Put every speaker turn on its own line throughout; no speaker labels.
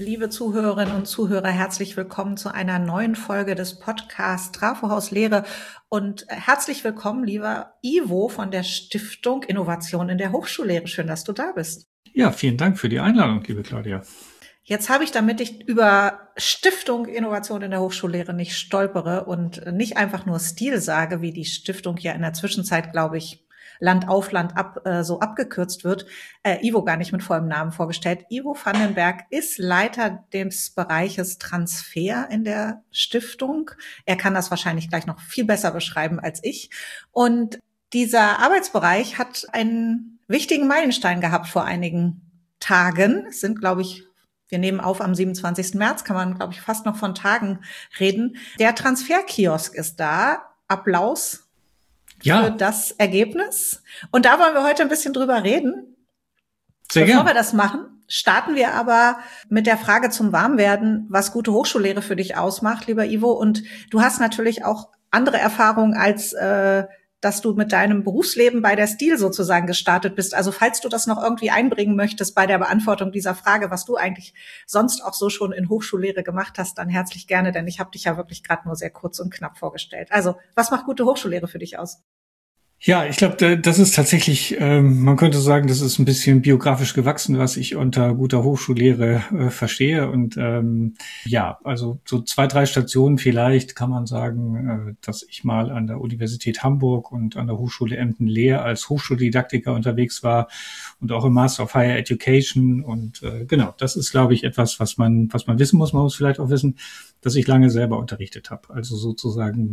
liebe Zuhörerinnen und Zuhörer, herzlich willkommen zu einer neuen Folge des Podcasts Trafohaus Lehre und herzlich willkommen, lieber Ivo von der Stiftung Innovation in der Hochschullehre. Schön, dass du da bist.
Ja, vielen Dank für die Einladung, liebe Claudia.
Jetzt habe ich, damit ich über Stiftung Innovation in der Hochschullehre nicht stolpere und nicht einfach nur Stil sage, wie die Stiftung ja in der Zwischenzeit, glaube ich, Land auf Land ab so abgekürzt wird, Ivo gar nicht mit vollem Namen vorgestellt. Ivo Vandenberg ist Leiter des Bereiches Transfer in der Stiftung. Er kann das wahrscheinlich gleich noch viel besser beschreiben als ich. Und dieser Arbeitsbereich hat einen wichtigen Meilenstein gehabt vor einigen Tagen. Es sind, glaube ich, wir nehmen auf am 27. März, kann man, glaube ich, fast noch von Tagen reden. Der Transferkiosk ist da. Applaus für das Ergebnis. Und da wollen wir heute ein bisschen drüber reden.
Sehr
Bevor
gern.
wir das machen, starten wir aber mit der Frage zum Warmwerden, was gute Hochschullehre für dich ausmacht, lieber Ivo. Und du hast natürlich auch andere Erfahrungen als dass du mit deinem Berufsleben bei der Stil sozusagen gestartet bist. Also falls du das noch irgendwie einbringen möchtest bei der Beantwortung dieser Frage, was du eigentlich sonst auch so schon in Hochschullehre gemacht hast, dann herzlich gerne, denn ich habe dich ja wirklich gerade nur sehr kurz und knapp vorgestellt. Also was macht gute Hochschullehre für dich aus?
Ja, ich glaube, das ist tatsächlich, man könnte sagen, das ist ein bisschen biografisch gewachsen, was ich unter guter Hochschullehre verstehe. Und ja, also so 2, 3 Stationen vielleicht kann man sagen, dass ich mal an der Universität Hamburg und an der Hochschule Emden-Lehr als Hochschuldidaktiker unterwegs war und auch im Master of Higher Education. Und genau, das ist, glaube ich, etwas, was man wissen muss. Man muss vielleicht auch wissen, dass ich lange selber unterrichtet habe. Also sozusagen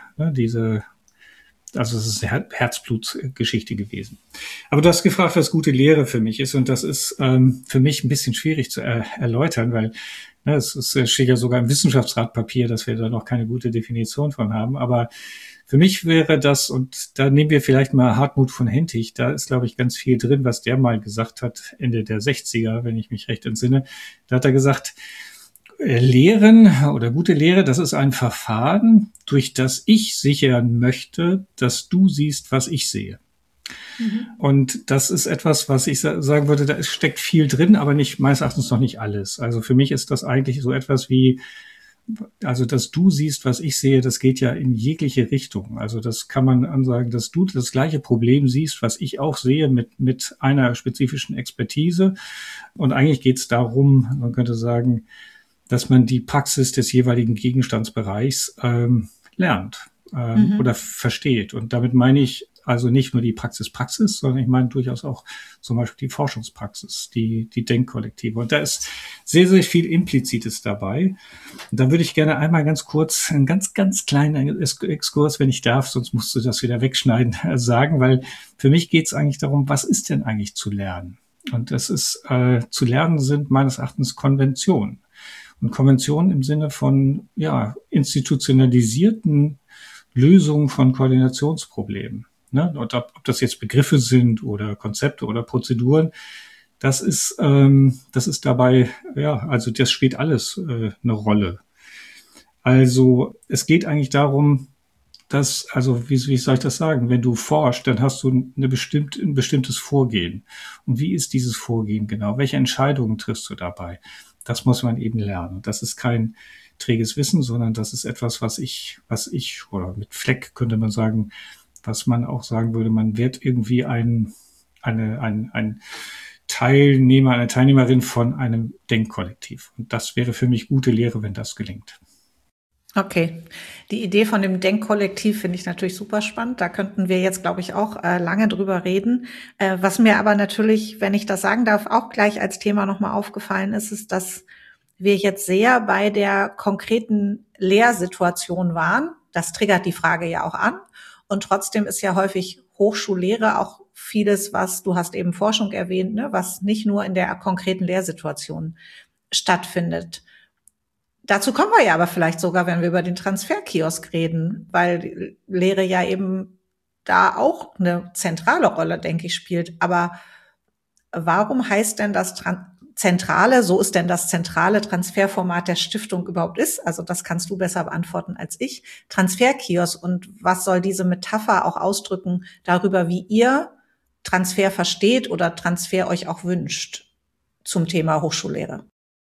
also es ist eine Herzblutgeschichte gewesen. Aber du hast gefragt, was gute Lehre für mich ist. Und das ist für mich ein bisschen schwierig zu erläutern, weil es steht ja sogar im Wissenschaftsratpapier, dass wir da noch keine gute Definition von haben. Aber für mich wäre das, und da nehmen wir vielleicht mal Hartmut von Hentig, da ist, glaube ich, ganz viel drin, was der mal gesagt hat, Ende der 60er, wenn ich mich recht entsinne. Da hat er gesagt, Lehren oder gute Lehre, das ist ein Verfahren, durch das ich sichern möchte, dass du siehst, was ich sehe. Mhm. Und das ist etwas, was ich sagen würde, da steckt viel drin, aber nicht, meines Erachtens noch nicht alles. Also für mich ist das eigentlich so etwas wie, also dass du siehst, was ich sehe, das geht ja in jegliche Richtung. Also das kann man ansagen, dass du das gleiche Problem siehst, was ich auch sehe, mit einer spezifischen Expertise. Und eigentlich geht es darum, man könnte sagen, dass man die Praxis des jeweiligen Gegenstandsbereichs lernt oder versteht. Und damit meine ich also nicht nur die Praxis, sondern ich meine durchaus auch zum Beispiel die Forschungspraxis, die Denkkollektive. Und da ist sehr, sehr viel Implizites dabei. Und da würde ich gerne einmal ganz kurz, einen ganz, ganz kleinen Exkurs, wenn ich darf, sonst musst du das wieder wegschneiden, sagen, weil für mich geht es eigentlich darum, was ist denn eigentlich zu lernen? Und das ist, zu lernen sind meines Erachtens Konventionen. Und Konventionen im Sinne von institutionalisierten Lösungen von Koordinationsproblemen. Ne? Und ob das jetzt Begriffe sind oder Konzepte oder Prozeduren, das ist dabei, also das spielt alles eine Rolle. Also es geht eigentlich darum, dass, also wie soll ich das sagen, wenn du forschst, dann hast du ein bestimmtes Vorgehen. Und wie ist dieses Vorgehen genau? Welche Entscheidungen triffst du dabei? Das muss man eben lernen. Das ist kein träges Wissen, sondern das ist etwas, was ich, oder mit Fleck könnte man sagen, was man auch sagen würde, man wird irgendwie ein Teilnehmer, eine Teilnehmerin von einem Denkkollektiv. Und das wäre für mich gute Lehre, wenn das gelingt.
Okay, die Idee von dem Denkkollektiv finde ich natürlich super spannend. Da könnten wir jetzt, glaube ich, auch lange drüber reden. Was mir aber natürlich, wenn ich das sagen darf, auch gleich als Thema nochmal aufgefallen ist, ist, dass wir jetzt sehr bei der konkreten Lehrsituation waren. Das triggert die Frage ja auch an. Und trotzdem ist ja häufig Hochschullehre auch vieles, was, du hast eben Forschung erwähnt, ne, was nicht nur in der konkreten Lehrsituation stattfindet. Dazu kommen wir ja aber vielleicht sogar, wenn wir über den Transferkiosk reden, weil die Lehre ja eben da auch eine zentrale Rolle, denke ich, spielt. Aber warum heißt denn das zentrale, so ist denn das zentrale Transferformat der Stiftung überhaupt ist? Also das kannst du besser beantworten als ich. Transferkiosk, und was soll diese Metapher auch ausdrücken darüber, wie ihr Transfer versteht oder Transfer euch auch wünscht zum Thema Hochschullehre?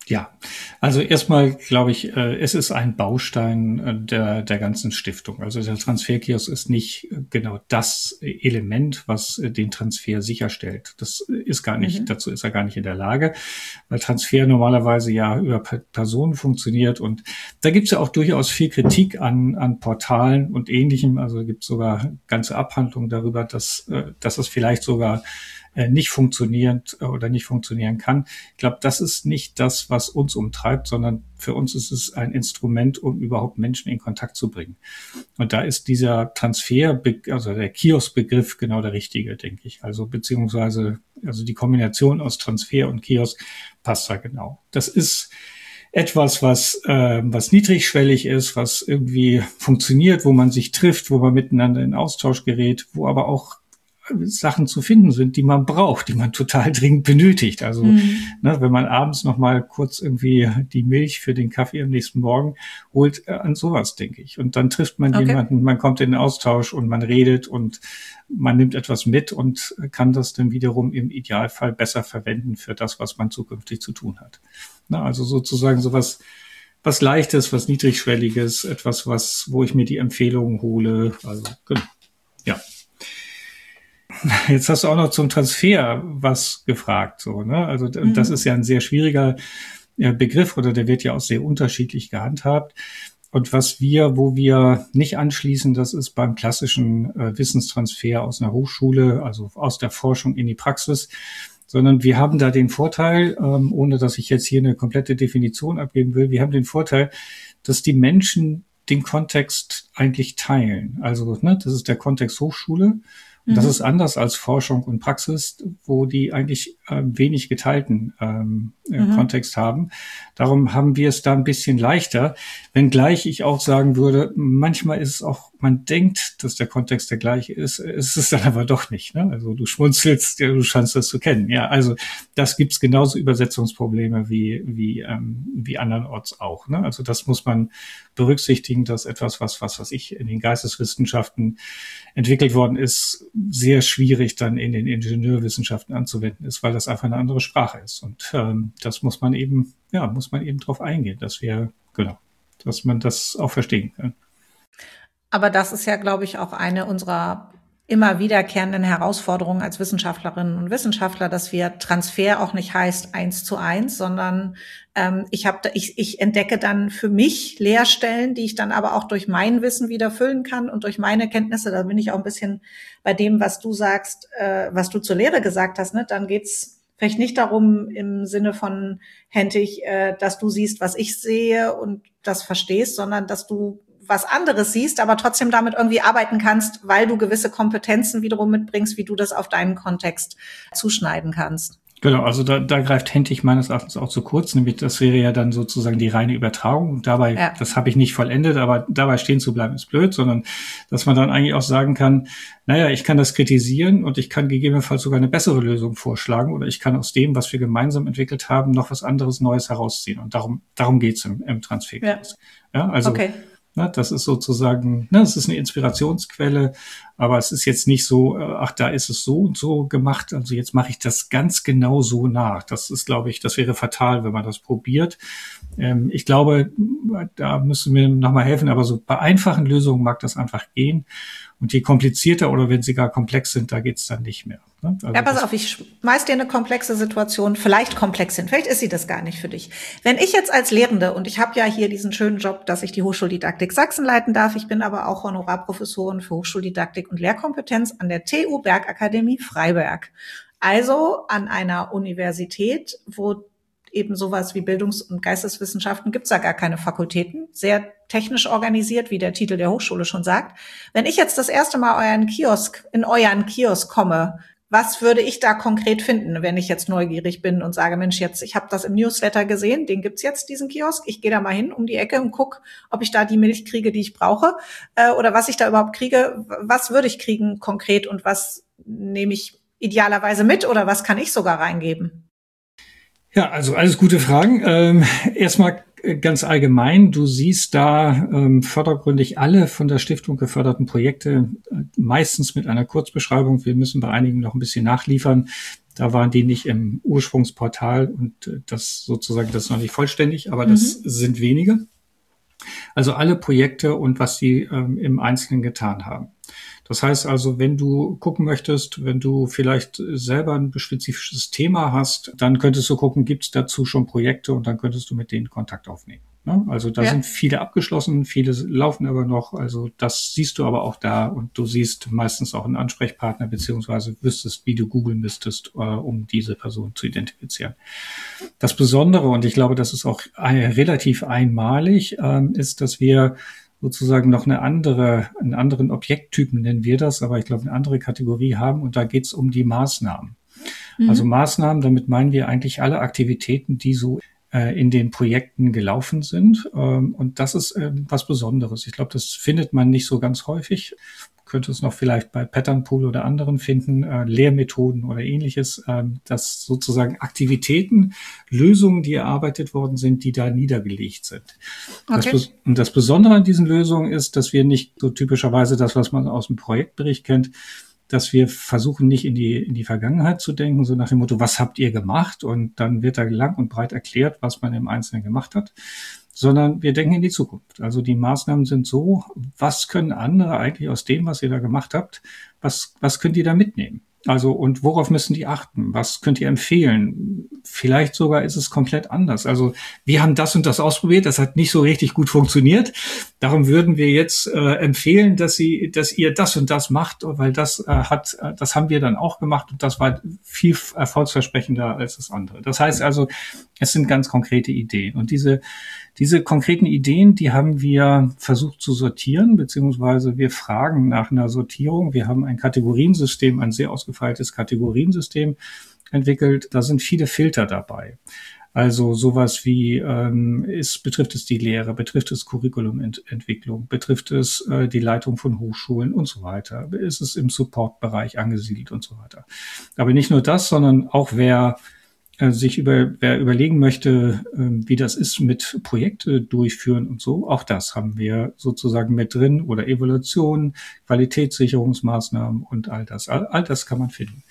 Ja, also erstmal glaube ich, es ist ein Baustein der ganzen Stiftung. Also der Transferkiosk ist nicht genau das Element, was den Transfer sicherstellt. Das ist gar nicht, dazu ist er gar nicht in der Lage, weil Transfer normalerweise ja über Personen funktioniert. Und da gibt es ja auch durchaus viel Kritik an Portalen und Ähnlichem. Also gibt es sogar ganze Abhandlungen darüber, dass es vielleicht sogar nicht funktionierend oder nicht funktionieren kann. Ich glaube, das ist nicht das, was uns umtreibt, sondern für uns ist es ein Instrument, um überhaupt Menschen in Kontakt zu bringen. Und da ist dieser Transfer, also der Kiosk-Begriff genau der richtige, denke ich. Also beziehungsweise, also die Kombination aus Transfer und Kiosk passt da genau. Das ist etwas, was niedrigschwellig ist, was irgendwie funktioniert, wo man sich trifft, wo man miteinander in Austausch gerät, wo aber auch Sachen zu finden sind, die man braucht, die man total dringend benötigt. Also wenn man abends noch mal kurz irgendwie die Milch für den Kaffee am nächsten Morgen holt, an sowas denke ich. Und dann trifft man jemanden, man kommt in den Austausch und man redet und man nimmt etwas mit und kann das dann wiederum im Idealfall besser verwenden für das, was man zukünftig zu tun hat. Also sozusagen sowas, was Leichtes, was Niedrigschwelliges, etwas, wo ich mir die Empfehlungen hole. Also ja. Jetzt hast du auch noch zum Transfer was gefragt, so, ne? Also das ist ja ein sehr schwieriger Begriff oder der wird ja auch sehr unterschiedlich gehandhabt. Und wo wir nicht anschließen, das ist beim klassischen Wissenstransfer aus einer Hochschule, also aus der Forschung in die Praxis, sondern wir haben da den Vorteil, ohne dass ich jetzt hier eine komplette Definition abgeben will, wir haben den Vorteil, dass die Menschen den Kontext eigentlich teilen. Also das ist der Kontext Hochschule. Und das ist anders als Forschung und Praxis, wo die eigentlich wenig geteilten Kontext haben. Darum haben wir es da ein bisschen leichter, wenngleich ich auch sagen würde, manchmal ist es auch, man denkt, dass der Kontext der gleiche ist, ist es dann aber doch nicht. Ne? Also du schmunzelst, ja, du scheinst das zu kennen. Ja, also das gibt's genauso Übersetzungsprobleme wie andernorts auch. Ne? Also das muss man berücksichtigen, dass etwas, was ich in den Geisteswissenschaften entwickelt worden ist, sehr schwierig dann in den Ingenieurwissenschaften anzuwenden ist, weil das einfach eine andere Sprache ist. Und das muss man eben drauf eingehen, dass man das auch verstehen kann.
Aber das ist ja, glaube ich, auch eine unserer immer wiederkehrenden Herausforderungen als Wissenschaftlerinnen und Wissenschaftler, dass wir Transfer auch nicht heißt 1:1, sondern ich entdecke dann für mich Leerstellen, die ich dann aber auch durch mein Wissen wieder füllen kann und durch meine Kenntnisse. Da bin ich auch ein bisschen bei dem, was du sagst, was du zur Lehre gesagt hast. Ne? Dann geht's vielleicht nicht darum im Sinne von Hentig, dass du siehst, was ich sehe und das verstehst, sondern dass du was anderes siehst, aber trotzdem damit irgendwie arbeiten kannst, weil du gewisse Kompetenzen wiederum mitbringst, wie du das auf deinen Kontext zuschneiden kannst.
Genau, also da greift Hentig meines Erachtens auch zu kurz, nämlich das wäre ja dann sozusagen die reine Übertragung. Und dabei, das habe ich nicht vollendet, aber dabei stehen zu bleiben ist blöd, sondern dass man dann eigentlich auch sagen kann, naja, ich kann das kritisieren und ich kann gegebenenfalls sogar eine bessere Lösung vorschlagen oder ich kann aus dem, was wir gemeinsam entwickelt haben, noch was anderes Neues herausziehen. Und darum geht's im Transferkurs. Ja, also okay. Das ist sozusagen, das ist eine Inspirationsquelle, aber es ist jetzt nicht so, da ist es so und so gemacht, also jetzt mache ich das ganz genau so nach. Das ist, glaube ich, das wäre fatal, wenn man das probiert. Ich glaube, da müssen wir nochmal helfen, aber so bei einfachen Lösungen mag das einfach gehen. Und je komplizierter oder wenn sie gar komplex sind, da geht's dann nicht mehr. Ne? Also
ja, pass auf, ich schmeiß dir eine komplexe Situation, vielleicht komplex sind, vielleicht ist sie das gar nicht für dich. Wenn ich jetzt als Lehrende, und ich habe ja hier diesen schönen Job, dass ich die Hochschuldidaktik Sachsen leiten darf, ich bin aber auch Honorarprofessorin für Hochschuldidaktik und Lehrkompetenz an der TU Bergakademie Freiberg. Also an einer Universität, wo eben sowas wie Bildungs- und Geisteswissenschaften gibt's da gar keine Fakultäten, sehr technisch organisiert, wie der Titel der Hochschule schon sagt. Wenn ich jetzt das erste Mal in euren Kiosk komme, was würde ich da konkret finden, wenn ich jetzt neugierig bin und sage, Mensch, ich habe das im Newsletter gesehen, den gibt's jetzt, diesen Kiosk, ich gehe da mal hin um die Ecke und guck, ob ich da die Milch kriege, die ich brauche, oder was ich da überhaupt kriege, was würde ich kriegen konkret und was nehme ich idealerweise mit oder was kann ich sogar reingeben?
Ja, also alles gute Fragen. Erstmal ganz allgemein, du siehst da fördergründig alle von der Stiftung geförderten Projekte, meistens mit einer Kurzbeschreibung. Wir müssen bei einigen noch ein bisschen nachliefern. Da waren die nicht im Ursprungsportal und das ist noch nicht vollständig, aber das sind wenige. Also alle Projekte und was die im Einzelnen getan haben. Das heißt also, wenn du gucken möchtest, wenn du vielleicht selber ein spezifisches Thema hast, dann könntest du gucken, gibt es dazu schon Projekte und dann könntest du mit denen Kontakt aufnehmen. Ne? Also da sind viele abgeschlossen, viele laufen aber noch. Also das siehst du aber auch da und du siehst meistens auch einen Ansprechpartner beziehungsweise wüsstest, wie du googeln müsstest, um diese Person zu identifizieren. Das Besondere, und ich glaube, das ist auch relativ einmalig, ist, dass wir sozusagen noch einen anderen Objekttypen nennen wir das, aber ich glaube, eine andere Kategorie haben und da geht es um die Maßnahmen. Also Maßnahmen, damit meinen wir eigentlich alle Aktivitäten, die so in den Projekten gelaufen sind. Und das ist was Besonderes. Ich glaube, das findet man nicht so ganz häufig. Könnte es noch vielleicht bei Pattern Pool oder anderen finden, Lehrmethoden oder ähnliches, dass sozusagen Aktivitäten, Lösungen, die erarbeitet worden sind, die da niedergelegt sind. Okay. Und das Besondere an diesen Lösungen ist, dass wir nicht so typischerweise das, was man aus dem Projektbericht kennt, dass wir versuchen, nicht in die Vergangenheit zu denken, so nach dem Motto, was habt ihr gemacht? Und dann wird da lang und breit erklärt, was man im Einzelnen gemacht hat, sondern wir denken in die Zukunft. Also die Maßnahmen sind so, was können andere eigentlich aus dem, was ihr da gemacht habt, was könnt ihr da mitnehmen? Also, und worauf müssen die achten? Was könnt ihr empfehlen? Vielleicht sogar ist es komplett anders. Also, wir haben das und das ausprobiert. Das hat nicht so richtig gut funktioniert. Darum würden wir jetzt empfehlen, dass ihr das und das macht, weil das haben wir dann auch gemacht und das war viel erfolgsversprechender als das andere. Das heißt also, es sind ganz konkrete Ideen und diese konkreten Ideen, die haben wir versucht zu sortieren, beziehungsweise wir fragen nach einer Sortierung. Wir haben ein Kategoriensystem, ein sehr ausgefeiltes Kategoriensystem entwickelt. Da sind viele Filter dabei. Also sowas wie, betrifft es die Lehre, betrifft es Curriculumentwicklung, betrifft es die Leitung von Hochschulen und so weiter. Ist es im Supportbereich angesiedelt und so weiter. Aber nicht nur das, sondern auch wer überlegen möchte, wie das ist mit Projekte durchführen und so, auch das haben wir sozusagen mit drin oder Evaluation, Qualitätssicherungsmaßnahmen und all das. All das kann man finden.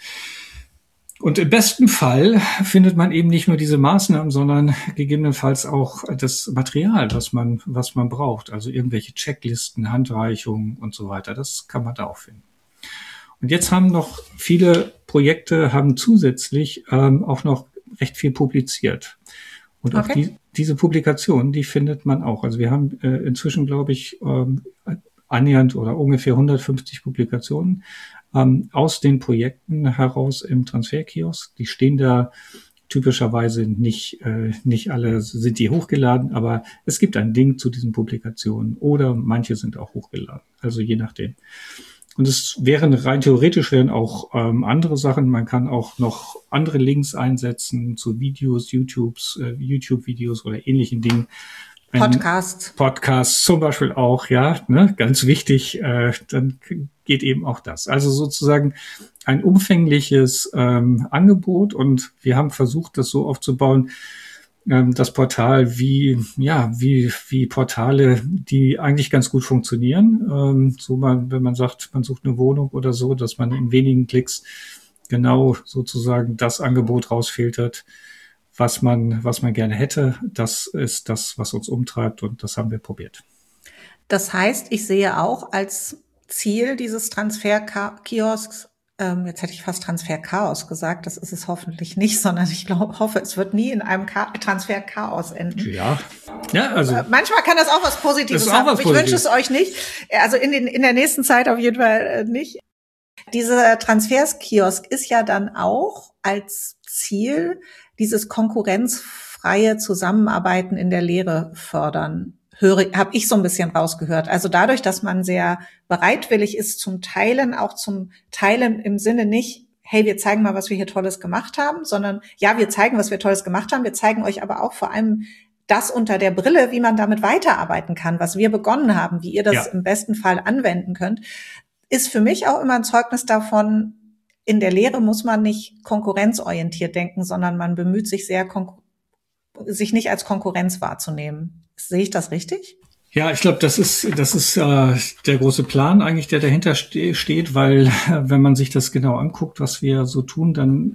Und im besten Fall findet man eben nicht nur diese Maßnahmen, sondern gegebenenfalls auch das Material, was man braucht. Also irgendwelche Checklisten, Handreichungen und so weiter. Das kann man da auch finden. Und jetzt haben noch viele Projekte zusätzlich auch noch recht viel publiziert. Und auch diese Publikationen, die findet man auch. Also wir haben inzwischen, glaube ich, annähernd oder ungefähr 150 Publikationen aus den Projekten heraus im Transferkiosk. Die stehen da typischerweise nicht alle sind die hochgeladen, aber es gibt ein Link zu diesen Publikationen oder manche sind auch hochgeladen. Also je nachdem. Und es rein theoretisch wären auch andere Sachen. Man kann auch noch andere Links einsetzen zu Videos, YouTube-Videos oder ähnlichen Dingen. Podcasts zum Beispiel auch, ja, ne, ganz wichtig. Dann geht eben auch das. Also sozusagen ein umfängliches Angebot und wir haben versucht, das so aufzubauen, das Portal wie Portale, die eigentlich ganz gut funktionieren. Wenn man sagt, man sucht eine Wohnung oder so, dass man in wenigen Klicks genau sozusagen das Angebot rausfiltert, was man gerne hätte. Das ist das, was uns umtreibt und das haben wir probiert.
Das heißt, ich sehe auch als Ziel dieses Transferkiosks, jetzt hätte ich fast Transferchaos gesagt, das ist es hoffentlich nicht, sondern ich hoffe, es wird nie in einem Transferchaos enden.
Ja, also.
Manchmal kann das auch was Positives haben, aber ich wünsche es euch nicht. Also in der nächsten Zeit auf jeden Fall nicht. Dieser Transferskiosk ist ja dann auch als Ziel dieses konkurrenzfreie Zusammenarbeiten in der Lehre fördern. Habe ich so ein bisschen rausgehört. Also dadurch, dass man sehr bereitwillig ist zum Teilen, auch zum Teilen im Sinne nicht, hey, wir zeigen mal, was wir hier Tolles gemacht haben, sondern ja, wir zeigen, was wir Tolles gemacht haben. Wir zeigen euch aber auch vor allem das unter der Brille, wie man damit weiterarbeiten kann, was wir begonnen haben, wie ihr das im besten Fall anwenden könnt, ist für mich auch immer ein Zeugnis davon, in der Lehre muss man nicht konkurrenzorientiert denken, sondern man bemüht sich sehr, sich nicht als Konkurrenz wahrzunehmen. Sehe ich das richtig?
Ja, ich glaube, das ist der große Plan eigentlich, der dahinter steht, weil wenn man sich das genau anguckt, was wir so tun, dann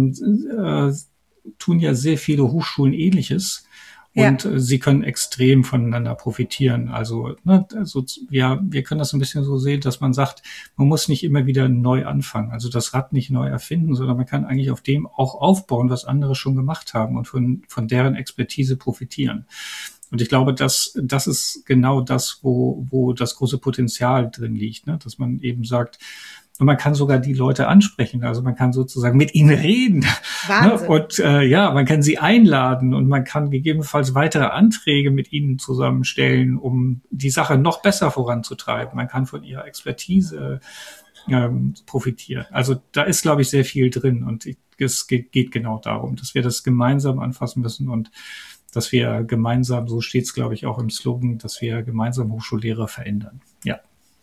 tun ja sehr viele Hochschulen Ähnliches. Und
Ja,
sie können extrem voneinander profitieren. Also, ne, also wir können das ein bisschen so sehen, dass man sagt, man muss nicht immer wieder neu anfangen, also das Rad nicht neu erfinden, sondern man kann eigentlich auf dem auch aufbauen, was andere schon gemacht haben und von deren Expertise profitieren. Und ich glaube, das ist genau das, wo das große Potenzial drin liegt, ne? Dass man eben sagt, und man kann sogar die Leute ansprechen, also man kann sozusagen mit ihnen reden, ne?
Wahnsinn.
Und ja, man kann sie einladen und man kann gegebenenfalls weitere Anträge mit ihnen zusammenstellen, um die Sache noch besser voranzutreiben. Man kann von ihrer Expertise profitieren. Also da ist, glaube ich, sehr viel drin und es geht genau darum, dass wir das gemeinsam anfassen müssen und dass wir gemeinsam, so steht es, glaube ich, auch im Slogan, dass wir gemeinsam Hochschullehre verändern. Ja.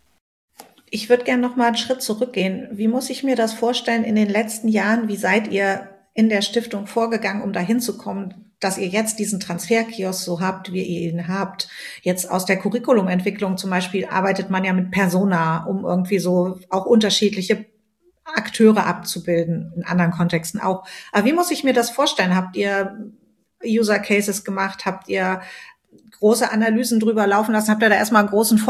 Ich würde gerne noch mal einen Schritt zurückgehen. Wie muss ich mir das vorstellen in den letzten Jahren? Wie seid ihr in der Stiftung vorgegangen, um dahin zu kommen, dass ihr jetzt diesen Transferkiosk so habt, wie ihr ihn habt? Jetzt aus der Curriculumentwicklung zum Beispiel arbeitet man ja mit Persona, um irgendwie so auch unterschiedliche Akteure abzubilden, in anderen Kontexten auch. Aber wie muss ich mir das vorstellen? Habt ihr User Cases gemacht? Habt ihr große Analysen drüber laufen lassen? Habt ihr da erstmal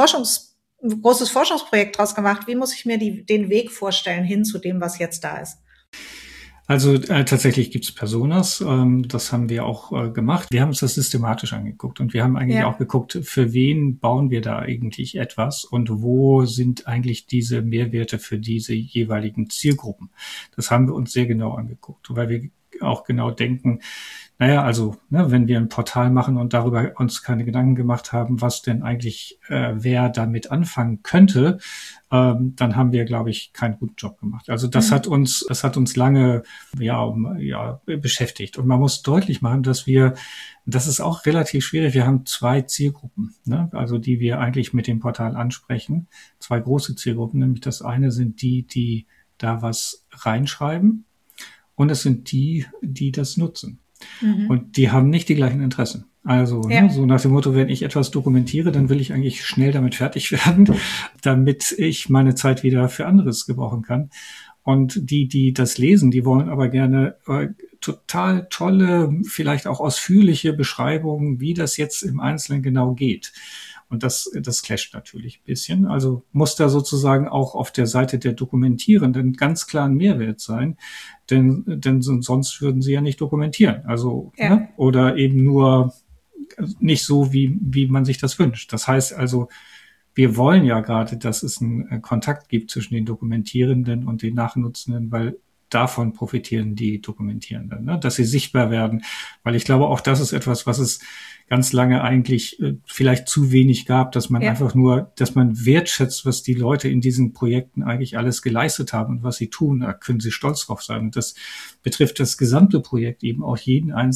ein großes Forschungsprojekt draus gemacht? Wie muss ich mir den Weg vorstellen hin zu dem, was jetzt da ist?
Also tatsächlich gibt's Personas, das haben wir auch gemacht. Wir haben uns das systematisch angeguckt und wir haben eigentlich auch
Ja.
geguckt, für wen bauen wir da eigentlich etwas und wo sind eigentlich diese Mehrwerte für diese jeweiligen Zielgruppen. Das haben wir uns sehr genau angeguckt, weil wir auch genau denken, naja, also ne, wenn wir ein Portal machen und darüber uns keine Gedanken gemacht haben, was denn eigentlich wer damit anfangen könnte, dann haben wir, glaube ich, keinen guten Job gemacht. Also
Mhm.
das hat uns lange ja beschäftigt. Und man muss deutlich machen, dass wir, das ist auch relativ schwierig, wir haben zwei Zielgruppen, ne? Also die wir eigentlich mit dem Portal ansprechen. Zwei große Zielgruppen, nämlich das eine sind die da was reinschreiben und es sind die das nutzen.
Mhm.
Und die haben nicht die gleichen Interessen. Also, ne,
Ja.
so nach dem Motto, wenn ich etwas dokumentiere, dann will ich eigentlich schnell damit fertig werden, damit ich meine Zeit wieder für anderes gebrauchen kann. Und die das lesen, die wollen aber gerne total tolle, vielleicht auch ausführliche Beschreibungen, wie das jetzt im Einzelnen genau geht. Und das clasht natürlich ein bisschen. Also muss da sozusagen auch auf der Seite der Dokumentierenden ganz klar ein Mehrwert sein, denn sonst würden sie ja nicht dokumentieren. Also,
Ja.
ne? Oder eben nur nicht so, wie man sich das wünscht. Das heißt also, wir wollen ja gerade, dass es einen Kontakt gibt zwischen den Dokumentierenden und den Nachnutzenden, weil davon profitieren die Dokumentierenden, ne? Dass sie sichtbar werden. Weil ich glaube, auch das ist etwas, was es ganz lange eigentlich vielleicht zu wenig gab, dass man
Ja.
einfach nur, dass man wertschätzt, was die Leute in diesen Projekten eigentlich alles geleistet haben und was sie tun. Da können sie stolz drauf sein. Und das betrifft das gesamte Projekt, eben auch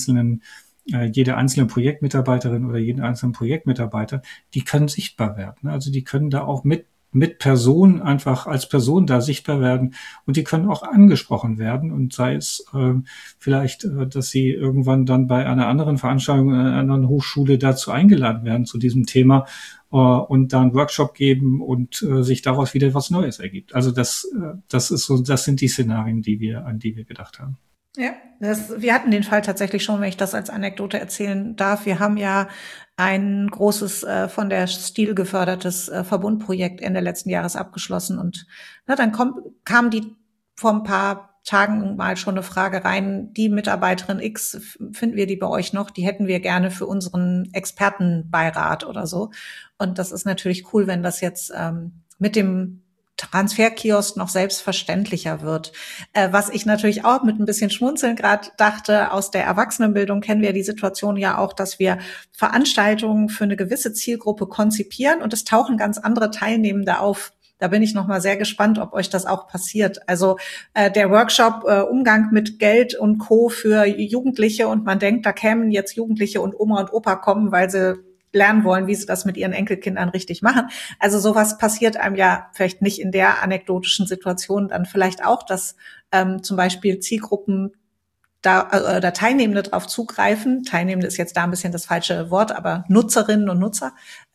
jede einzelne Projektmitarbeiterin oder jeden einzelnen Projektmitarbeiter, die können sichtbar werden. Also die können da auch mit Personen einfach als Person da sichtbar werden und die können auch angesprochen werden und sei es vielleicht, dass sie irgendwann dann bei einer anderen Veranstaltung, einer anderen Hochschule dazu eingeladen werden zu diesem Thema und da einen Workshop geben und sich daraus wieder was Neues ergibt. Also das ist so, das sind die Szenarien, an die wir gedacht haben.
Ja, wir hatten den Fall tatsächlich schon, wenn ich das als Anekdote erzählen darf. Wir haben ja ein großes von der Stil gefördertes Verbundprojekt Ende letzten Jahres abgeschlossen und na, dann kam die vor ein paar Tagen mal schon eine Frage rein, die Mitarbeiterin X, finden wir die bei euch noch? Die hätten wir gerne für unseren Expertenbeirat oder so. Und das ist natürlich cool, wenn das jetzt mit dem Transferkiosk noch selbstverständlicher wird. Was ich natürlich auch mit ein bisschen Schmunzeln gerade dachte, aus der Erwachsenenbildung kennen wir die Situation ja auch, dass wir Veranstaltungen für eine gewisse Zielgruppe konzipieren und es tauchen ganz andere Teilnehmende auf. Da bin ich noch mal sehr gespannt, ob euch das auch passiert. Also der Workshop Umgang mit Geld und Co. für Jugendliche und man denkt, da kämen jetzt Jugendliche und Oma und Opa kommen, weil sie lernen wollen, wie sie das mit ihren Enkelkindern richtig machen. Also sowas passiert einem ja vielleicht nicht in der anekdotischen Situation, dann vielleicht auch, dass zum Beispiel Zielgruppen da oder Teilnehmende drauf zugreifen. Teilnehmende ist jetzt da ein bisschen das falsche Wort, aber Nutzerinnen und Nutzer,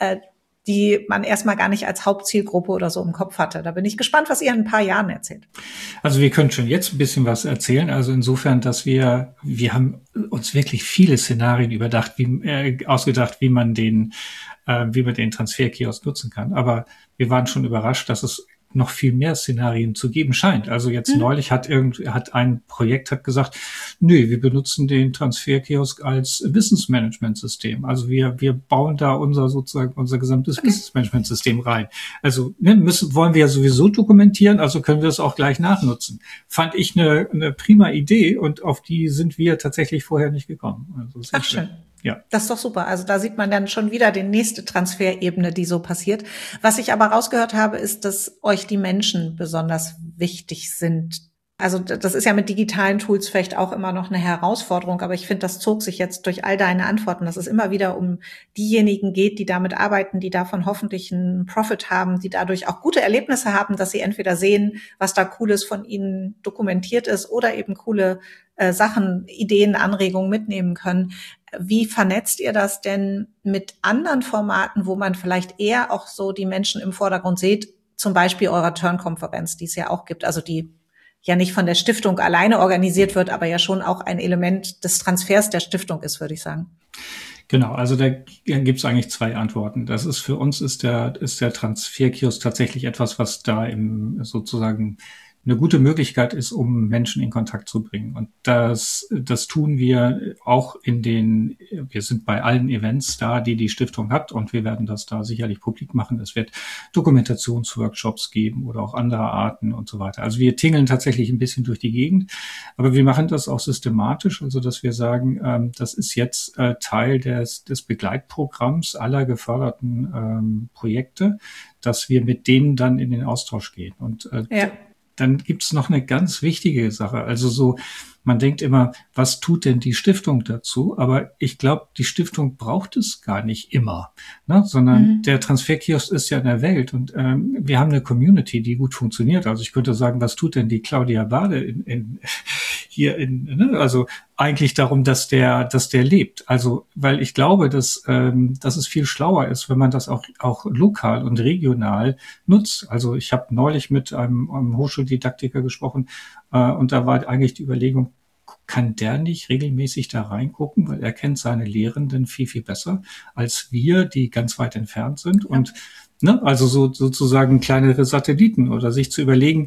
die man erstmal gar nicht als Hauptzielgruppe oder so im Kopf hatte. Da bin ich gespannt, was ihr in ein paar Jahren erzählt.
Also wir können schon jetzt ein bisschen was erzählen. Also insofern, dass wir haben uns wirklich viele Szenarien ausgedacht, wie man den Transferkiosk nutzen kann. Aber wir waren schon überrascht, dass es noch viel mehr Szenarien zu geben scheint. Also jetzt neulich hat ein Projekt gesagt, nö, wir benutzen den Transferkiosk als Wissensmanagementsystem. Also wir bauen da unser gesamtes Wissensmanagementsystem rein. Also wollen wir ja sowieso dokumentieren, also können wir es auch gleich nachnutzen. Fand ich eine prima Idee und auf die sind wir tatsächlich vorher nicht gekommen. Also
ach, schön.
Ja.
Das ist doch super. Also da sieht man dann schon wieder die nächste Transferebene, die so passiert. Was ich aber rausgehört habe, ist, dass euch die Menschen besonders wichtig sind. Also das ist ja mit digitalen Tools vielleicht auch immer noch eine Herausforderung, aber ich finde, das zog sich jetzt durch all deine Antworten, dass es immer wieder um diejenigen geht, die damit arbeiten, die davon hoffentlich einen Profit haben, die dadurch auch gute Erlebnisse haben, dass sie entweder sehen, was da Cooles von ihnen dokumentiert ist oder eben coole Sachen, Ideen, Anregungen mitnehmen können. Wie vernetzt ihr das denn mit anderen Formaten, wo man vielleicht eher auch so die Menschen im Vordergrund sieht, zum Beispiel eurer Turn-Konferenz, die es ja auch gibt, also die ja nicht von der Stiftung alleine organisiert wird, aber ja schon auch ein Element des Transfers der Stiftung ist, würde ich sagen.
Genau, also da gibt es eigentlich zwei Antworten. Das ist für uns ist der Transferkiosk tatsächlich etwas, was da sozusagen eine gute Möglichkeit ist, um Menschen in Kontakt zu bringen. Und das tun wir auch wir sind bei allen Events da, die Stiftung hat, und wir werden das da sicherlich publik machen. Es wird Dokumentationsworkshops geben oder auch andere Arten und so weiter. Also wir tingeln tatsächlich ein bisschen durch die Gegend, aber wir machen das auch systematisch, also dass wir sagen, das ist jetzt Teil des Begleitprogramms aller geförderten Projekte, dass wir mit denen dann in den Austausch gehen. Und dann gibt's noch eine ganz wichtige Sache. Also man denkt immer, was tut denn die Stiftung dazu? Aber ich glaube, die Stiftung braucht es gar nicht immer, ne? Sondern der Transferkiosk ist ja in der Welt, und wir haben eine Community, die gut funktioniert. Also ich könnte sagen, was tut denn die Claudia Bade also eigentlich darum, dass der lebt. Also, weil ich glaube, dass es viel schlauer ist, wenn man das auch lokal und regional nutzt. Also ich habe neulich mit einem Hochschuldidaktiker gesprochen, und da war eigentlich die Überlegung, kann der nicht regelmäßig da reingucken, weil er kennt seine Lehrenden viel, viel besser als wir, die ganz weit entfernt sind. Ja. Und also sozusagen kleinere Satelliten, oder sich zu überlegen,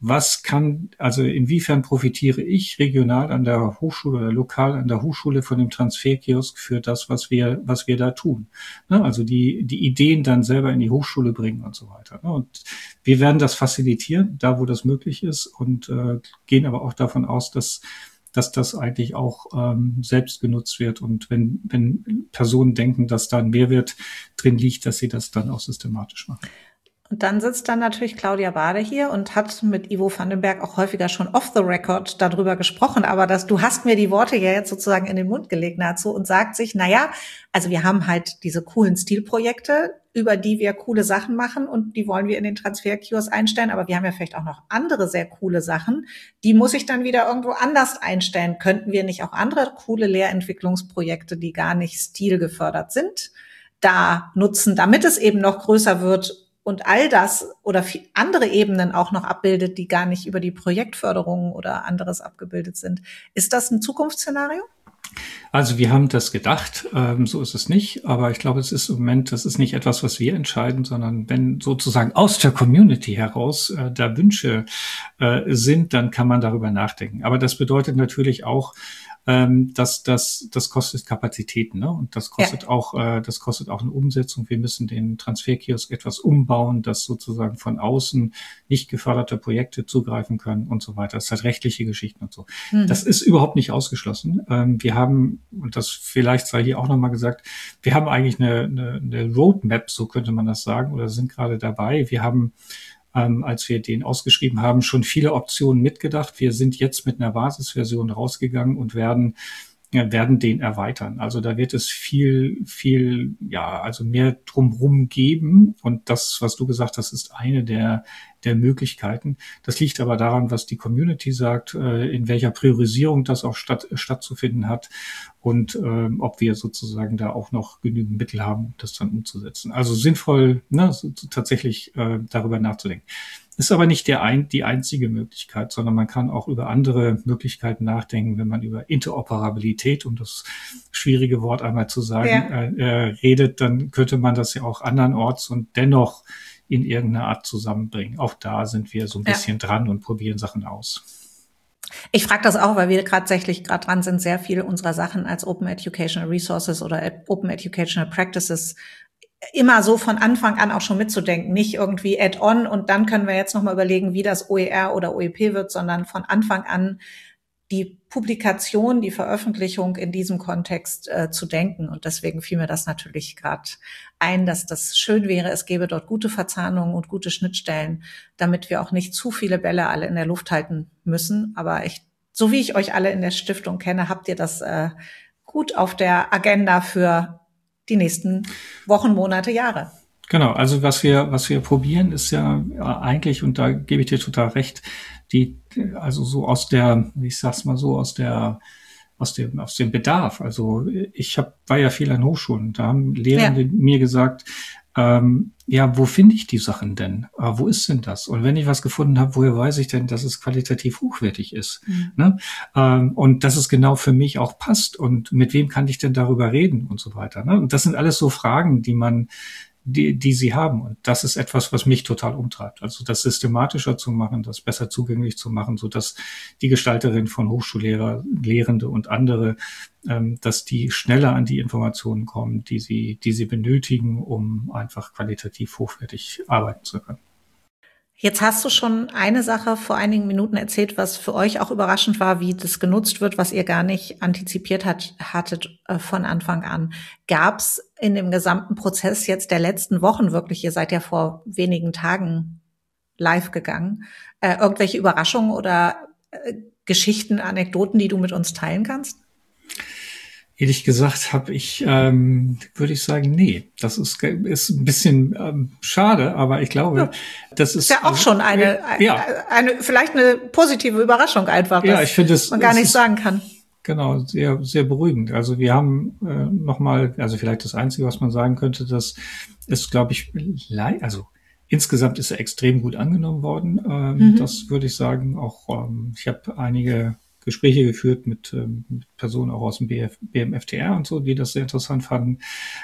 also inwiefern profitiere ich regional an der Hochschule oder lokal an der Hochschule von dem Transferkiosk für das, was wir da tun. Also die Ideen dann selber in die Hochschule bringen und so weiter. Und wir werden das facilitieren, da wo das möglich ist, und gehen aber auch davon aus, dass das eigentlich auch selbst genutzt wird, und wenn Personen denken, dass da ein Mehrwert drin liegt, dass sie das dann auch systematisch machen.
Und dann sitzt dann natürlich Claudia Bade hier und hat mit Ivo van den Berg auch häufiger schon off the record darüber gesprochen. Aber du hast mir die Worte ja jetzt sozusagen in den Mund gelegt dazu und sagt sich, also wir haben halt diese coolen Stilprojekte, über die wir coole Sachen machen, und die wollen wir in den Transferkiosk einstellen. Aber wir haben ja vielleicht auch noch andere sehr coole Sachen. Die muss ich dann wieder irgendwo anders einstellen. Könnten wir nicht auch andere coole Lehrentwicklungsprojekte, die gar nicht stilgefördert sind, da nutzen, damit es eben noch größer wird und all das oder andere Ebenen auch noch abbildet, die gar nicht über die Projektförderung oder anderes abgebildet sind. Ist das ein Zukunftsszenario?
Also wir haben das gedacht, so ist es nicht, aber ich glaube, es ist im Moment, das ist nicht etwas, was wir entscheiden, sondern wenn sozusagen aus der Community heraus da Wünsche sind, dann kann man darüber nachdenken. Aber das bedeutet natürlich auch, das kostet Kapazitäten, ne? Und das kostet auch eine Umsetzung. Wir müssen den Transferkiosk etwas umbauen, dass sozusagen von außen nicht geförderte Projekte zugreifen können und so weiter. Das hat rechtliche Geschichten und so. Das ist überhaupt nicht ausgeschlossen. Wir haben, und das vielleicht sei hier auch nochmal gesagt, wir haben eigentlich eine Roadmap, so könnte man das sagen, oder sind gerade dabei. Wir haben als wir den ausgeschrieben haben, schon viele Optionen mitgedacht. Wir sind jetzt mit einer Basisversion rausgegangen und werden den erweitern. Also da wird es viel, also mehr drumherum geben. Und das, was du gesagt hast, ist eine der der Möglichkeiten. Das liegt aber daran, was die Community sagt, in welcher Priorisierung das auch stattzufinden hat und ob wir sozusagen da auch noch genügend Mittel haben, um das dann umzusetzen. Also sinnvoll, tatsächlich darüber nachzudenken. Ist aber nicht die einzige Möglichkeit, sondern man kann auch über andere Möglichkeiten nachdenken, wenn man über Interoperabilität, um das schwierige Wort einmal zu sagen, redet, dann könnte man das ja auch andernorts und dennoch in irgendeiner Art zusammenbringen. Auch da sind wir so ein bisschen dran und probieren Sachen aus.
Ich frage das auch, weil wir tatsächlich gerade dran sind, sehr viele unserer Sachen als Open Educational Resources oder Open Educational Practices immer so von Anfang an auch schon mitzudenken, nicht irgendwie add-on und dann können wir jetzt nochmal überlegen, wie das OER oder OEP wird, sondern von Anfang an die Publikation, die Veröffentlichung in diesem Kontext zu denken. Und deswegen fiel mir das natürlich gerade ein, dass das schön wäre, es gäbe dort gute Verzahnungen und gute Schnittstellen, damit wir auch nicht zu viele Bälle alle in der Luft halten müssen. Aber so wie ich euch alle in der Stiftung kenne, habt ihr das gut auf der Agenda für die nächsten Wochen, Monate, Jahre.
Genau, also was wir probieren, ist ja eigentlich, und da gebe ich dir total recht, also so aus der, ich sag's mal so, aus dem Bedarf. Also war ja viel an Hochschulen, da haben Lehrende mir gesagt, wo finde ich die Sachen denn? Wo ist denn das? Und wenn ich was gefunden habe, woher weiß ich denn, dass es qualitativ hochwertig ist? Mhm. Ne? Und dass es genau für mich auch passt. Und mit wem kann ich denn darüber reden und so weiter? Ne? Und das sind alles so Fragen, die sie haben. Und das ist etwas, was mich total umtreibt. Also das systematischer zu machen, das besser zugänglich zu machen, so dass die Gestalterin von Hochschullehrer, Lehrende und andere, dass die schneller an die Informationen kommen, die sie benötigen, um einfach qualitativ hochwertig arbeiten zu können.
Jetzt hast du schon eine Sache vor einigen Minuten erzählt, was für euch auch überraschend war, wie das genutzt wird, was ihr gar nicht antizipiert hattet von Anfang an. Gab es in dem gesamten Prozess jetzt der letzten Wochen wirklich, ihr seid ja vor wenigen Tagen live gegangen, irgendwelche Überraschungen oder Geschichten, Anekdoten, die du mit uns teilen kannst?
Ehrlich gesagt würde ich sagen, nee. Das ist ein bisschen schade, aber ich glaube, das ist
ja auch schon eine vielleicht eine positive Überraschung einfach,
ich finde es
man gar nicht sagen kann.
Genau, sehr, sehr beruhigend. Also wir haben nochmal, also vielleicht das Einzige, was man sagen könnte, das ist, glaube ich, insgesamt ist er extrem gut angenommen worden. Das würde ich sagen. Auch ich habe einige Gespräche geführt mit Personen auch aus dem BMFTR und so, die das sehr interessant fanden.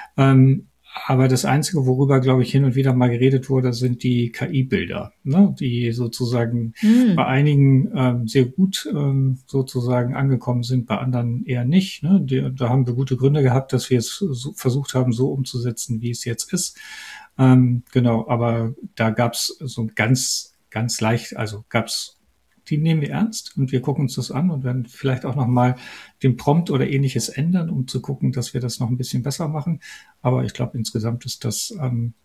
Aber das Einzige, worüber, glaube ich, hin und wieder mal geredet wurde, sind die KI-Bilder, ne? Die sozusagen bei einigen sehr gut sozusagen angekommen sind, bei anderen eher nicht. Ne? Da haben wir gute Gründe gehabt, dass wir es so versucht haben, so umzusetzen, wie es jetzt ist. Genau, aber da gab's so ganz, ganz leicht, die nehmen wir ernst und wir gucken uns das an und werden vielleicht auch nochmal den Prompt oder ähnliches ändern, um zu gucken, dass wir das noch ein bisschen besser machen. Aber ich glaube, insgesamt ist das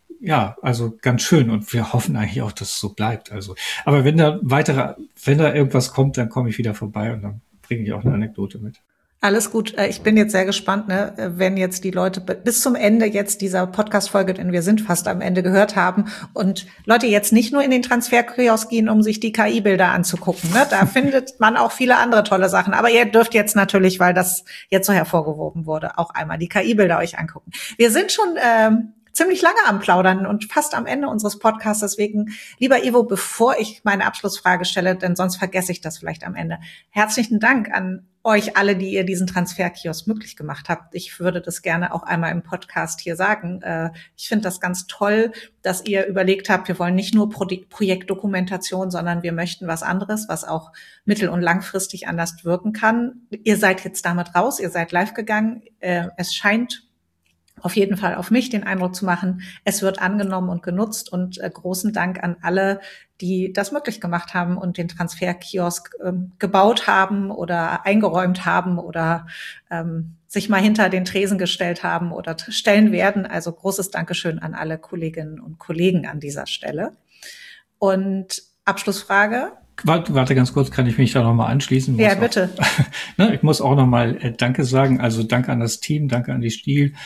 ganz schön und wir hoffen eigentlich auch, dass es so bleibt. Aber wenn da irgendwas kommt, dann komme ich wieder vorbei und dann bringe ich auch eine Anekdote mit.
Alles gut. Ich bin jetzt sehr gespannt, wenn jetzt die Leute bis zum Ende jetzt dieser Podcast-Folge, denn wir sind fast am Ende, gehört haben und Leute jetzt nicht nur in den Transferkiosk gehen, um sich die KI-Bilder anzugucken. Ne? Da findet man auch viele andere tolle Sachen. Aber ihr dürft jetzt natürlich, weil das jetzt so hervorgehoben wurde, auch einmal die KI-Bilder euch angucken. Wir sind schon ziemlich lange am Plaudern und fast am Ende unseres Podcasts. Deswegen, lieber Ivo, bevor ich meine Abschlussfrage stelle, denn sonst vergesse ich das vielleicht am Ende. Herzlichen Dank an euch alle, die ihr diesen Transferkiosk möglich gemacht habt. Ich würde das gerne auch einmal im Podcast hier sagen. Ich finde das ganz toll, dass ihr überlegt habt, wir wollen nicht nur Projektdokumentation, sondern wir möchten was anderes, was auch mittel- und langfristig anders wirken kann. Ihr seid jetzt damit raus, ihr seid live gegangen. Es scheint auf jeden Fall auf mich den Eindruck zu machen, es wird angenommen und genutzt und großen Dank an alle, die das möglich gemacht haben und den Transferkiosk gebaut haben oder eingeräumt haben oder sich mal hinter den Tresen gestellt haben oder stellen werden. Also großes Dankeschön an alle Kolleginnen und Kollegen an dieser Stelle. Und Abschlussfrage.
Warte ganz kurz, kann ich mich da nochmal anschließen?
Ja, bitte.
Ich muss auch nochmal Danke sagen. Also danke an das Team, danke an die Stiel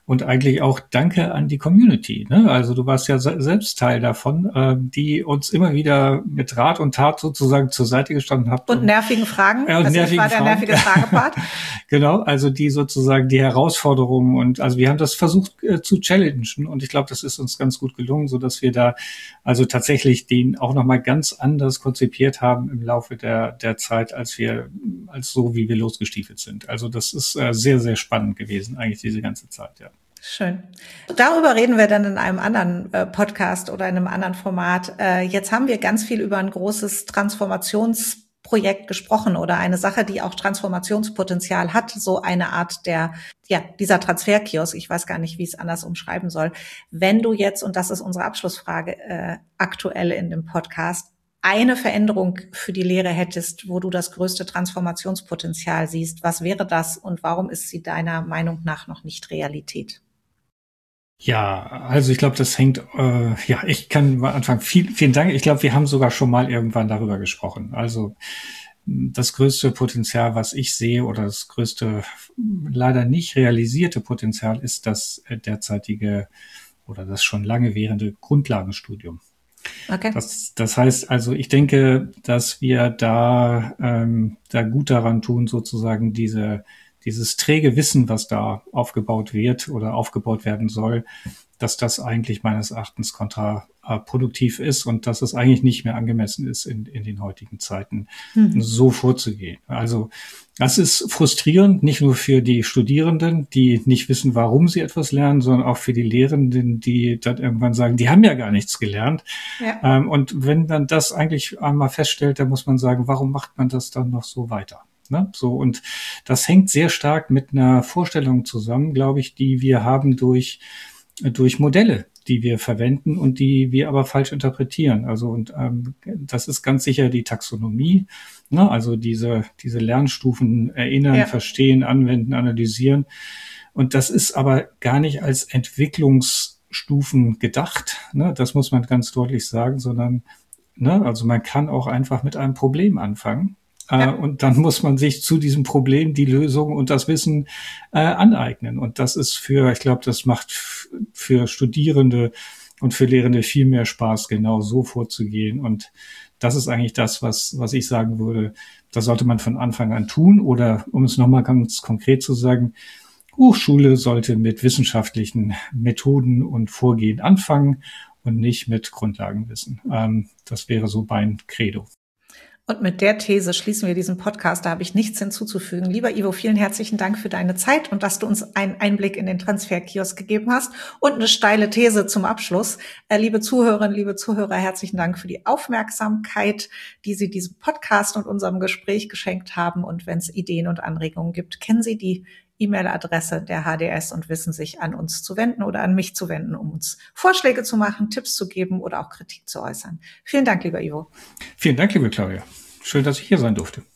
Und eigentlich auch danke an die Community. Ne? Also du warst ja selbst Teil davon, die uns immer wieder mit Rat und Tat sozusagen zur Seite gestanden hat.
Und nervigen Fragen.
Und nervigen
war der
Fragen.
Nervige Fragepart.
Genau, also die sozusagen die Herausforderungen und also wir haben das versucht zu challengen und ich glaube, das ist uns ganz gut gelungen, so dass wir da also tatsächlich den auch nochmal ganz anders konzipiert haben im Laufe der Zeit, als so, wie wir losgestiefelt sind. Also das ist sehr, sehr spannend gewesen, eigentlich diese ganze Zeit, ja.
Schön. Darüber reden wir dann in einem anderen Podcast oder in einem anderen Format. Jetzt haben wir ganz viel über ein großes Transformationsprojekt gesprochen oder eine Sache, die auch Transformationspotenzial hat, so eine Art dieser Transferkiosk. Ich weiß gar nicht, wie ich es anders umschreiben soll. Wenn du jetzt, und das ist unsere Abschlussfrage aktuell in dem Podcast, eine Veränderung für die Lehre hättest, wo du das größte Transformationspotenzial siehst, was wäre das und warum ist sie deiner Meinung nach noch nicht Realität?
Ja, also ich glaube, das hängt, ich kann mal anfangen. Vielen Dank. Ich glaube, wir haben sogar schon mal irgendwann darüber gesprochen. Also das größte Potenzial, was ich sehe, oder das größte leider nicht realisierte Potenzial ist das derzeitige oder das schon lange währende Grundlagenstudium.
Okay.
Das heißt also, ich denke, dass wir da gut daran tun, sozusagen dieses träge Wissen, was da aufgebaut wird oder aufgebaut werden soll, dass das eigentlich meines Erachtens kontraproduktiv ist und dass es eigentlich nicht mehr angemessen ist, in den heutigen Zeiten so vorzugehen. Also das ist frustrierend, nicht nur für die Studierenden, die nicht wissen, warum sie etwas lernen, sondern auch für die Lehrenden, die dann irgendwann sagen, die haben ja gar nichts gelernt. Ja. Und wenn man das eigentlich einmal feststellt, dann muss man sagen, warum macht man das dann noch so weiter? Ne? So, und das hängt sehr stark mit einer Vorstellung zusammen, glaube ich, die wir haben durch Modelle, die wir verwenden und die wir aber falsch interpretieren. Also und das ist ganz sicher die Taxonomie, ne? Also diese Lernstufen erinnern, verstehen, anwenden, analysieren. Und das ist aber gar nicht als Entwicklungsstufen gedacht, ne? Das muss man ganz deutlich sagen, sondern also man kann auch einfach mit einem Problem anfangen. Und dann muss man sich zu diesem Problem die Lösung und das Wissen aneignen. Und das ist ich glaube, das macht für Studierende und für Lehrende viel mehr Spaß, genau so vorzugehen. Und das ist eigentlich das, was ich sagen würde, das sollte man von Anfang an tun. Oder um es nochmal ganz konkret zu sagen, Hochschule sollte mit wissenschaftlichen Methoden und Vorgehen anfangen und nicht mit Grundlagenwissen. Das wäre so mein Credo.
Und mit der These schließen wir diesen Podcast. Da habe ich nichts hinzuzufügen. Lieber Ivo, vielen herzlichen Dank für deine Zeit und dass du uns einen Einblick in den Transferkiosk gegeben hast und eine steile These zum Abschluss. Liebe Zuhörerinnen, liebe Zuhörer, herzlichen Dank für die Aufmerksamkeit, die Sie diesem Podcast und unserem Gespräch geschenkt haben. Und wenn es Ideen und Anregungen gibt, kennen Sie die E-Mail-Adresse der HDS und wissen sich an uns zu wenden oder an mich zu wenden, um uns Vorschläge zu machen, Tipps zu geben oder auch Kritik zu äußern. Vielen Dank, lieber Ivo.
Vielen Dank, liebe Claudia. Schön, dass ich hier sein durfte.